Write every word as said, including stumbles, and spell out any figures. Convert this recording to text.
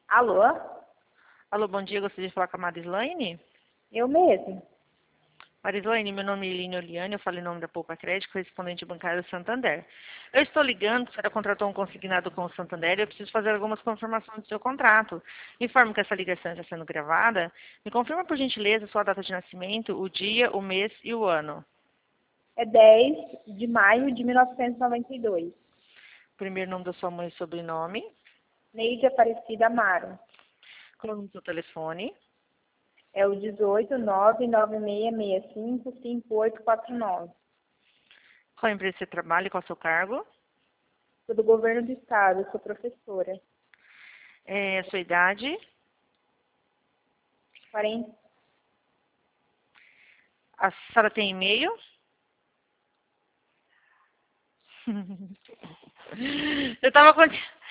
Alô? Alô, bom dia. Gostaria de falar com a Marislaine? Eu mesmo. Marislaine, meu nome é Eline Oliane, eu falo em nome da Poupa Crédito, correspondente bancário do Santander. Eu estou ligando, a senhora contratou um consignado com o Santander e eu preciso fazer algumas confirmações do seu contrato. Informo que essa ligação está sendo gravada. Me confirma, por gentileza, sua data de nascimento, o dia, o mês e o ano. É dez de maio de mil novecentos e noventa e dois. Primeiro nome da sua mãe e sobrenome. Neide Aparecida Amaro. Qual o número do seu telefone? É o dezoito, nove nove seis seis cinco, cinco oito quatro nove. Qual empresa você trabalha e qual é o seu cargo? Sou do governo do estado, sou professora. É, a sua idade? quarenta. A senhora tem e-mail? Eu tava com...